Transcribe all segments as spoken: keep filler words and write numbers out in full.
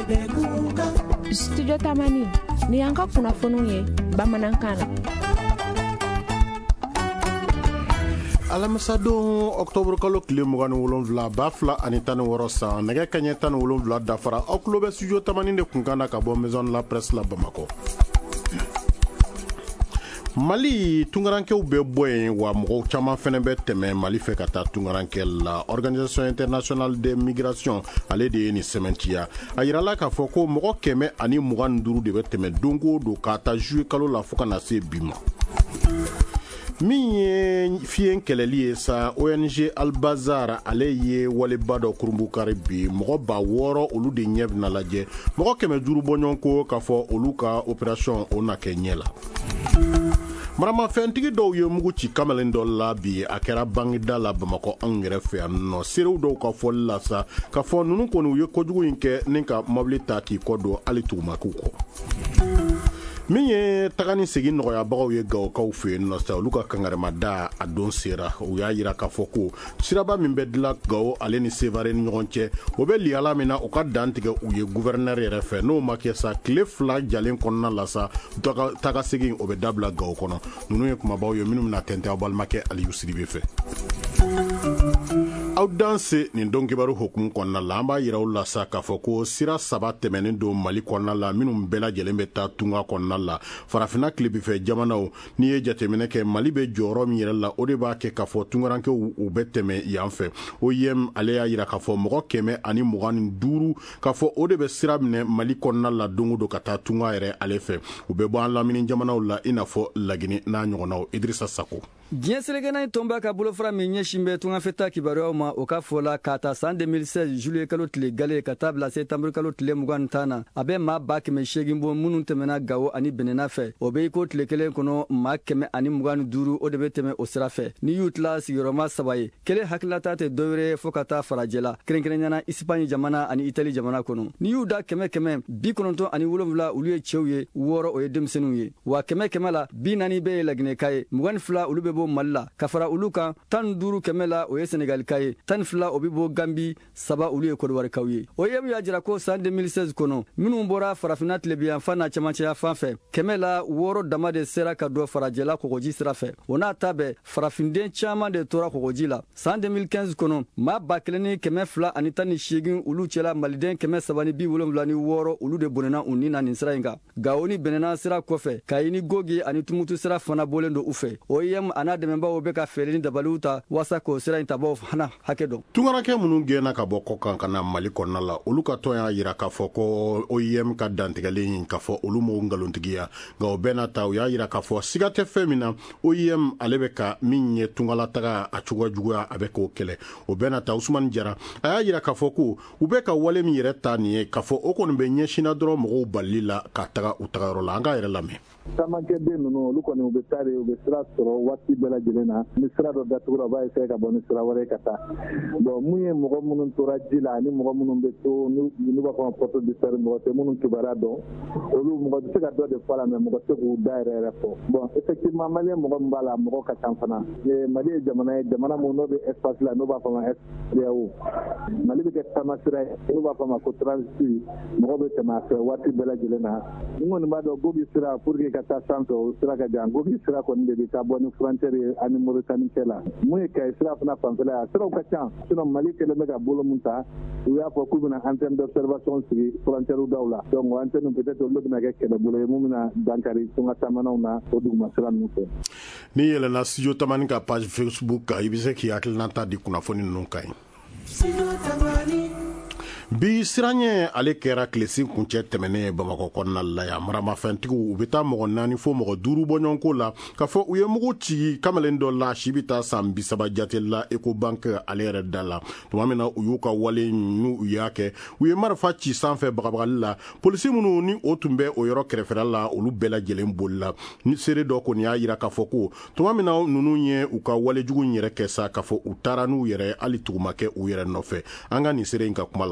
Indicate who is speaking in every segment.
Speaker 1: Studio Tamani ni an ka kunnafoniw ye bamanankan na.
Speaker 2: Alamisadon octobre kalo tile mugan ni wolonwula ba fila ani tan ni wɔɔrɔ san nɛgɛ kaɲɛ tan ni wolonwula dafara aw tulo bɛ studio Tamani de kunkan na ka bɔ maison de la presse la Bamakɔ. Mali tungarankew bɛ bɔ yen wa mɔgɔw caman fɛnɛ bɛ tɛmɛ Mali fɛ ka taa tungaranke la. Organisation internationale des migrations ale de ye ni sɛmɛntiya a yirala k'a fɔ ko mɔgɔ kɛmɛ ani mugan ni duuru de bɛ tɛmɛ don o don ka taa juillet kalo la fo ka na se bi ma. Min ye fiyen kɛlɛli ye sa O N G Albazar ale ye waleba dɔ kurubukari bi mɔgɔ ba wɔɔrɔ olu de ɲɛ bɛna lajɛ mɔgɔ kɛmɛ duuru bɔɲɔgɔn ko k'a fɔ olu ka opération o na kɛ ɲɛ la. Maramafɛntigi dɔw ye mugu ci kamalen dɔ la bi a kɛra Bangida la Bamakɔ anw yɛrɛ fɛ yan nɔ serew dɔw ka fɔli la sa ka fɔ ninnu kɔni u ye kojugu in kɛ ni ka mobili ta k'i kɔ don hali tugumakiw kɔ. Min ye taga ni segin nɔgɔyabagaw ye Gawokaw fɛ yen nɔ sa olu ka kangaremada a don sera u y'a yira k'a fɔ ko siraba min bɛ dilan Gawo ale ni Sevare ni ɲɔgɔn cɛ o bɛ liyala min na u ka dan tigɛ u ye gouverneur yɛrɛ fɛ n'o ma kɛ sa tile fila jalen kɔnɔna la sa taga segin o bɛ dabila Gawo kɔnɔ ninnu ye kumabaw ye minnu bɛna tɛntɛn aw balimakɛ Aliyu Sidibe fɛ. Aw danse nin don kibaru hukumu kɔnɔna la an b'a yira u la sa k'a fɔ ko sira saba tɛmɛnen don Mali kɔnɔna la minnu bɛɛ lajɛlen bɛ taa tunga kɔnɔna la farafina kilebifɛ jamanaw n'i ye jateminɛ kɛ Mali bɛ jɔyɔrɔ min yɛrɛ la o de b'a kɛ k'a fɔ tungarankew u bɛ tɛmɛ yan fɛ O I M ale y'a yira k'a fɔ mɔgɔ kɛmɛ ani mugan ni duuru k'a fɔ o de bɛ sira minɛ Mali kɔnɔna la don o don ka taa tunga yɛrɛ ale fɛ u bɛ bɔ an lamini jamanaw la i n'a fɔ Lagini n'a ɲɔgɔnnaw Idrissa Sako.
Speaker 3: Diɲɛ selekɛnɛ in tɔnba ka bolofara min ɲɛsin bɛ tungafɛta kibaruyaw ma o ka fɔ la k'a ta san deux mille seize juillet kalo tile gale ka taa bila septembre kalo tile mugan ni tan na a bɛ maa ba kɛmɛ seegin bɔ minnu tɛmɛna Gawo ani Benena fɛ o bɛ i ko tile kelen kɔnɔ maa kɛmɛ ani mugan ni duuru o de bɛ tɛmɛ o sira fɛ ni y'u tila sigiyɔrɔma saba ye kelen hakilata tɛ dɔwɛrɛ fo ka taa farajɛ la kɛrɛnkɛrɛnyana Espagne jamana ani Italie jamana kɔnɔ ni y'u da kɛmɛ kɛmɛ bi kɔnɔntɔn ani wolonwula olu ye cɛw ye wɔɔrɔ o ye denmisɛnninw ye wa kɛmɛ kɛmɛ la bi naani bɛɛ ye Laginɛka ye mugan ni fila olu bɛ bɔ Mali la ka fara olu kan tan ni duuru kɛmɛ la o ye Senegalika ye tan ni fila o bɛ bɔ Gambi saba olu ye Kodiwarikaw ye O I M y'a jira ko san deux mille seize kɔnɔ minnu bɔra farafina tilebiyan fan n'a cɛmancɛya fan fɛ kɛmɛ la wɔɔrɔ dama de sera ka dɔ farajɛla kɔgɔji sira fɛ o n'a ta bɛɛ farafinden caman de tora kɔgɔji la san deux mille quinze kɔnɔ maa ba kelen ni kɛmɛ fila ani tan ni seegin olu cɛla maliden kɛmɛ saba ni bi wolonwula ni wɔɔrɔ olu de bɔnɛna u ni na nin sira in kan Gawo ni Benena sira kɔfɛ Kayi ni Gogi ani Tumutu sira fana bɔlen don u fɛ O I M a n'a dɛmɛbaaw bɛ ka fɛɛrɛ ni dabaliw ta walasa k'o sira in tabaw fana hakɛ dɔn.
Speaker 2: Tungaranke minnu gɛnna ka bɔ kɔ kan ka na Mali kɔnɔna la olu ka tɔn y'a yira k'a fɔ ko O I M ka dantigɛlen in k'a fɔ olu m'o nkalontigiya nka o bɛɛ n'a ta u y'a yira k'a fɔ siga tɛ fɛn min na O I M ale bɛ ka min ye tungalataga a cogoya juguya a bɛ k'o kɛlɛ o bɛɛ n'a ta Usumani Jara a y'a yira k'a fɔ ko u bɛ ka wale min yɛrɛ ta nin ye k'a fɔ o kɔni bɛ ɲɛsinna dɔrɔn mɔgɔw balili la ka taga u tagayɔrɔ la an k'a yɛrɛ lamɛn.
Speaker 4: Tamankɛden ninnu olu kɔni u bɛ taa u bɛ sira sɔrɔ waati bɛɛ lajɛlen na ni sira dɔ datugura u b'a essayer ka bɔ ni sira wɛrɛ ka taa bon mun ye mɔgɔ minnu tora ji la ani mɔgɔ minnu bɛ to n'u b'a fɔ ma porte disparu mɔgɔ tɛ minnu kibaruya dɔn olu mɔgɔ tɛ se ka dɔ de fɔ la mais mɔgɔ tɛ k'u da yɛrɛ yɛrɛ fɔ bon effectivement maliyɛn mɔgɔ min b'a la mɔgɔ ka ca fana Mali ye jamana ye jamana min n'o bɛ espace la n'o b'a fɔ ma S D A O Mali bɛ kɛ tamasira ye n'o b'a fɔ ma ko transit mɔgɔ bɛ tɛmɛ a fɛ waati bɛɛ lajɛlen na n kɔni b'a dɔn Gogi sira pour que ka taa sanfɛ o sira ka jan Gogi sira kɔni de bɛ taa bɔ ni frontière ye ani Mauritanie cɛ la mun ye Kayi sira fana fanfɛla ye siraw ka ca sinon Mali kɛlen bɛ ka bolo min ta u y'a fɔ k'u bɛna antenne d'observation sigi frontière daw la donc o antenne peut-être olu bɛna kɛ kɛlɛbolo ye mun bɛna dankari tunga taamanaw na o duguma sira ninnu fɛ.
Speaker 2: Ni yɛlɛnna Studio Tamani ka page Facebook kan i bɛ se k'i hakilinata di kunnafoni ninnu kan ye. Bi siranye ale kɛra kilesi kuncɛ tɛmɛnen Bamakɔ kɔnɔna la yan maramafɛntigiw u bɛ taa mɔgɔ naani fo mɔgɔ duuru bɔ ɲɔgɔn ko la ka fɔ u ye mugu ci kamalen dɔ la si bɛ taa san bi saba jate la Ecobank ale yɛrɛ da la tuma min na u y'u ka wale n'u y'a kɛ u ye marifa ci sanfɛ bagabagali la polisi minnu ni o tun bɛ o yɔrɔ kɛrɛfɛla la olu bɛɛ lajɛlen bolila ni seere dɔ kɔni y'a yira k'a fɔ ko tuma min na ninnu ye u ka walejugu in yɛrɛ kɛ sa k'a fɔ u taara n'u yɛrɛ hali tugumakɛ u yɛrɛ nɔfɛ an ka nin seere in ka kuma lamɛn.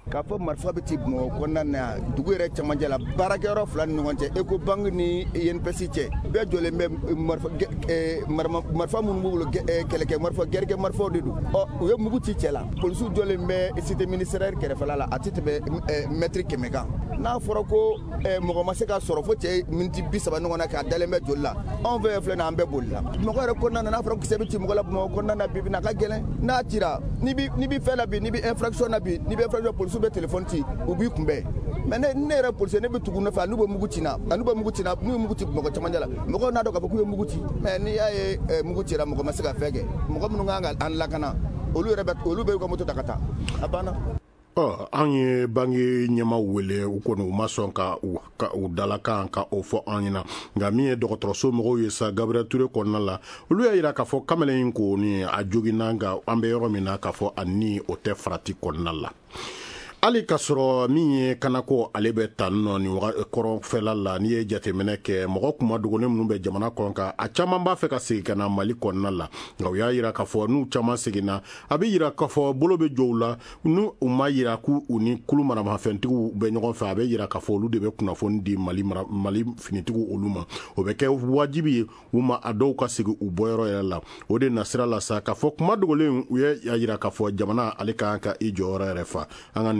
Speaker 5: k'a fɔ marifa bɛ ti Bamakɔ kɔnɔna na dugu yɛrɛ cɛmancɛ la baarakɛyɔrɔ fila ni ɲɔgɔn cɛ Ecobank ni I N P S cɛ bɛɛ jɔlen bɛ marifa minnu b'u bolo kɛlɛkɛ marifa gɛrɛkɛ marifaw de don ɔ u ye mugu ci cɛ la polisiw jɔlen bɛ cité ministérielle kɛrɛfɛla la a tɛ tɛmɛ mètre kɛmɛ kan n'a fɔra ko mɔgɔ ma se ka sɔrɔ fo cɛ miniti bi saba ɲɔgɔn na k'a dalen bɛ joli la anw fɛ filɛ na an bɛɛ boli la Bamakɔ yɛrɛ kɔnɔna na n'a fɔra kisɛ bɛ ci mɔgɔ la Bamakɔ kɔnɔna na bi bi na ka gɛlɛn n'a cira ni bi ni bi fɛn la bi ni bi infraction na bi ni bi infraction polisiw bɛ téléphone ci u b'i kunbɛn mais ne ne yɛrɛ policier ne bɛ tugu ne fɛ n'u bɛ mugu ci na n'u bɛ mugu ci na n'u ye mugu ci Bamakɔ cɛmancɛ la mɔgɔw n'a dɔn k'a fɔ k'u ye mugu ci mais n'i y'a ye mugu cira mɔgɔ ma se ka fɛn kɛ mɔgɔ minnu kan ka an lakana olu yɛrɛ bɛ olu bɛ ka moto ta ka taa a banna.
Speaker 2: ɔ an ye bange ɲɛmaw wele u kɔni u ma sɔn ka u dalakan ka o fɔ an ɲɛna nka min ye dɔgɔtɔrɔso mɔgɔw ye sa Gabriel Ture kɔnɔna la olu y'a yira k'a fɔ kamalen in ko ni a joginna nka an bɛ yɔrɔ min na k'a fɔ a ni o tɛ farati kɔnɔna la. hali ka sɔrɔ min ye kanako ale bɛ tan nɔ ni kɔrɔnfɛla la n'i ye jateminɛ kɛ mɔgɔ kuma dogolen minnu bɛ jamana kɔnɔ kan a caman b'a fɛ ka segin ka na Mali kɔnɔna la nka u y'a yira k'a fɔ n'u caman seginna a bɛ yira k'a fɔ bolo bɛ jɔ u la n'u u ma yira k'u ni kulu maramafɛntigiw bɛ ɲɔgɔn fɛ a bɛ yira k'a fɔ olu de bɛ kunnafoni di Mali Mali finitigiw olu ma o bɛ kɛ wajibi ye u ma a dɔw ka segin u bɔyɔrɔ yɛrɛ la o de nasira la sa k'a fɔ kuma dogolen u ye yira k'a fɔ jamana ale kan ka i jɔyɔrɔ yɛrɛ fa an ka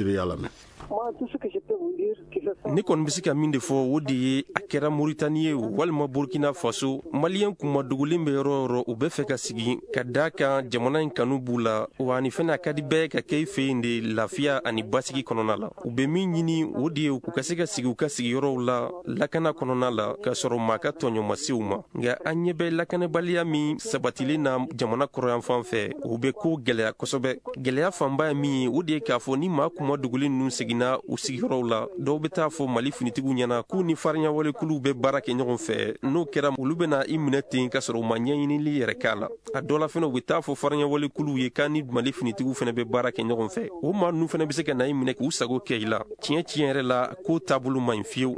Speaker 6: ne kɔni bɛ se ka min de fɔ o de ye a kɛra Moritani ye walima Burkina Faso maliyɛn kuma dogolen bɛ yɔrɔ yɔrɔ u bɛ fɛ ka sigi ka da kan jamana in kanu b'u la wa ani fɛnɛ a ka di bɛɛ ka kɛ i fɛ yen de lafiya ani basigi kɔnɔna la u bɛ min ɲini o de ye u ka se ka sigi u ka sigiyɔrɔw la lakana kɔnɔna la ka sɔrɔ maa ka tɔɲɔ ma se u ma nka an ɲɛ bɛ lakanabaliya min sabatilen na jamana kɔrɔyan fan fɛ u bɛ ko gɛlɛya kosɛbɛ gɛlɛya fanba ye min ye o de ye k'a fɔ ni maa kuma dogolen ninnu seginna u sigiyɔrɔw la dɔw bɛ taa fɔ Mali finitigiw ɲɛna k'u ni fariɲawalekuluw bɛ baara kɛ ɲɔgɔn fɛ n'o kɛra olu bɛna i minɛ ten ka sɔrɔ u ma ɲɛɲinili yɛrɛ k'a la a dɔ la fɛnɛ u bɛ taa fɔ fariɲawalekuluw ye k'a ni Mali finitigiw fɛnɛ bɛ baara kɛ ɲɔgɔn fɛ o maa ninnu fɛnɛ bɛ se ka na i minɛ k'u sago kɛ i la tiɲɛ tiɲɛ yɛrɛ la k'o taabolo man ɲi fiyewu.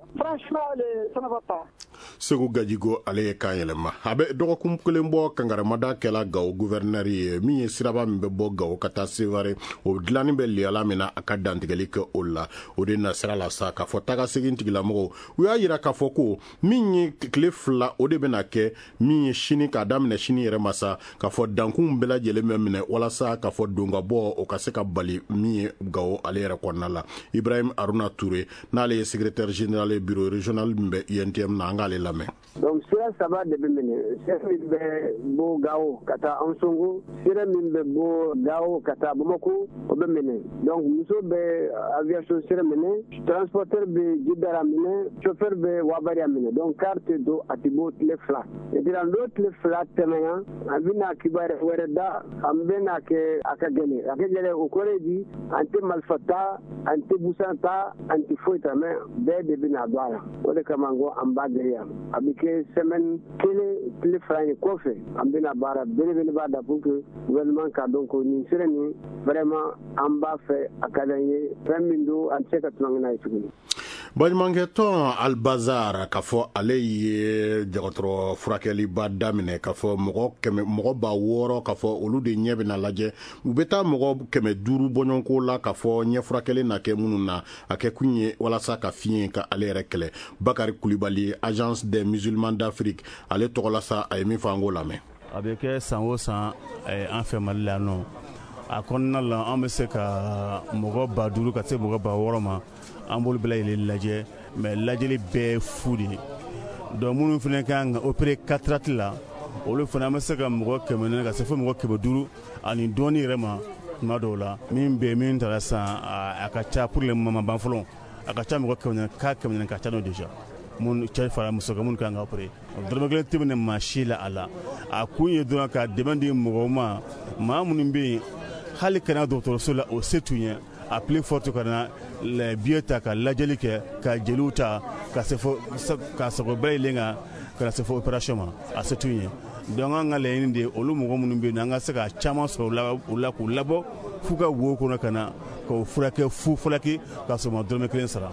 Speaker 2: Segu Gajigo ale ye kan yɛlɛma a bɛ dɔgɔkun kelen bɔ kangaramada kɛla Gawo gouverneur ye min ye siraba min bɛ bɔ Gawo ka taa Sevare o dilanni bɛ liyala min na a ka dantigɛli kɛ o la o de nasira la sa k'a fɔ taga segin tigilamɔgɔw u y'a yira k'a fɔ ko min ye tile fila o de bɛna kɛ min ye sini k'a daminɛ sini yɛrɛ ma sa k'a fɔ dankun bɛɛ lajɛlen bɛ minɛ walasa k'a fɔ don ka bɔ o ka se ka bali min ye Gawo ale yɛrɛ kɔnɔna la Ibrahim Aruna Touré n'ale ye secrétaire général du bureau régional min bɛ I N T M na an k'ale lamɛn.
Speaker 7: Donc sira saba de bɛ minɛ sira min bɛ bɔ Gawo ka taa Ansongo sira min bɛ bɔ Gawo ka taa Bamako o bɛ minɛ donc muso bɛ aviation sira minɛ transporteur bɛ Jidara minɛ chauffeur bɛ Wabari minɛ donc carte do a tɛ bɔ tile fila et puis n'o tile fila tɛmɛna a bɛna kibaruya wɛrɛ da an bɛna kɛ a ka gɛlɛn a ka gɛlɛn o kɔrɔ di an tɛ marifa ta an tɛ busan ta an tɛ foyi ta mais bɛɛ de bɛna don a la o de kama n ko an b'a gɛlɛya a bɛ kɛ semaine kelen tile fila in kɔfɛ an bɛna baara belebeleba da pour que gouvernement ka dɔn ko nin sira nin vraiment an b'a fɛ a ka d'an ye fɛn min don an tɛ se ka tulonkɛ n'a ye tuguni.
Speaker 2: Baɲumankɛtɔn Albazar k'a fɔ ale ye dɔgɔtɔrɔ furakɛliba daminɛ k'a fɔ mɔgɔ kɛmɛ mɔgɔ ba wɔɔrɔ k'a fɔ olu de ɲɛ bɛna lajɛ u bɛ taa mɔgɔ kɛmɛ duuru bɔɲɔgɔnko la k'a fɔ ɲɛ furakɛli na kɛ minnu na a kɛ kun ye walasa ka fiɲɛ ka ale yɛrɛ kɛlɛ Bakari Kulibali agence des musulmans d'Afrique ale tɔgɔ la sa a ye min fɔ an k'o lamɛn.
Speaker 8: A bɛ kɛ san o san an fɛ Mali la nɔ a kɔnɔna la an bɛ se ka mɔgɔ ba duuru ka se mɔgɔ ba wɔɔrɔ ma an b'olu bɛɛ lajɛlen lajɛ mais lajɛli bɛɛ ye fu de ye donc minnu fana kan ka opérer cataracte la olu fana an bɛ se ka mɔgɔ kɛmɛ naani ka se fo mɔgɔ kɛmɛ duuru ani dɔɔni yɛrɛ ma tuma dɔw la min bɛ min taara san a ka ca pour le moment ban fɔlɔ a ka ca mɔgɔ kɛmɛ naani ka kɛmɛ naani ka ca n'o déjà mun cɛ fara muso kan minnu kan ka opérer dɔrɔmɛ kelen tɛ minɛ maa si la a la a kun ye dɔrɔn ka dɛmɛ di mɔgɔw ma maa minnu bɛ yen hali kana dɔgɔtɔrɔso la o se t'u ɲɛ a plus forte ka na biye ta ka lajɛli kɛ ka jeliw ta ka se fo ka sago bɛɛ yelen kan ka na se fo opération ma a se t'u ɲɛ donc an ka laɲini de olu mɔgɔ minnu bɛ yen an ka se ka caman sɔrɔ u la k'u labɔ f'u ka wo kɔnɔ ka na k'o furakɛ fu fulaki ka sɔrɔ ma dɔrɔmɛ kelen sara.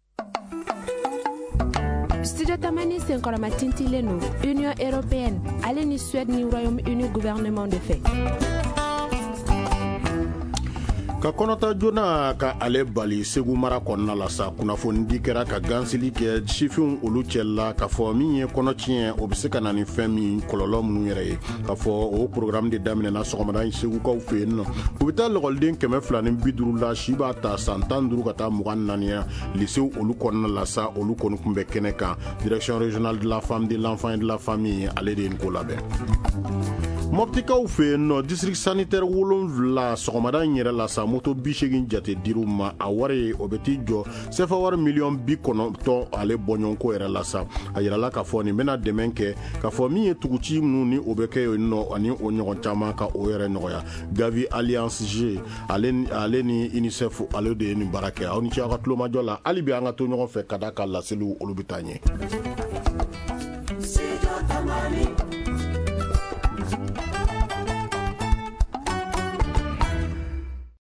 Speaker 1: Studio Tamani senkɔrɔma tintilen no Union européenne ale ni Suède ni Royaume-Uni gouvernement de fait.
Speaker 2: ka kɔnɔta joona ka ale bali segu mara kɔnɔna la sa kunnafoni di kɛra ka gansili kɛ sifinw olu cɛla k'a fɔ min ye kɔnɔtiɲɛ o bɛ se ka na ni fɛn min kɔlɔlɔ minnu yɛrɛ ye k'a fɔ o programme de daminɛna sɔgɔmada in segukaw fɛ yen nɔ u bɛ taa lɔgɔliden kɛmɛ fila ni bi duuru la si b'a ta san tan duuru ka taa mugan naaniya lisew olu kɔnɔna la sa olu kɔni kun bɛ kɛnɛ kan direction régionale de la femme de l'enfant et de la famille ale de ye nin ko labɛn mɔptikaw fɛ yen nɔ district sanitaire wolonwula sɔgɔmada in yɛrɛ la sa moto bi segin jate dir'u ma a wari o bɛ t'i jɔ sefa wari miliyɔn bi kɔnɔntɔn ale bɔɲɔgɔnko yɛrɛ la sa a yirala k'a fɔ nin bɛna dɛmɛ kɛ k'a fɔ min ye tuguci minnu ni o bɛ kɛ yen nɔ ani o ɲɔgɔn caman ka o yɛrɛ nɔgɔya gavi alliance g ale, ale ni unicef ale de ye nin baara kɛ aw ni ce aw ka tulomajɔ la hali bi an ka to ɲɔgɔn fɛ ka da ka laseliw olu bɛ taa ɲɛ.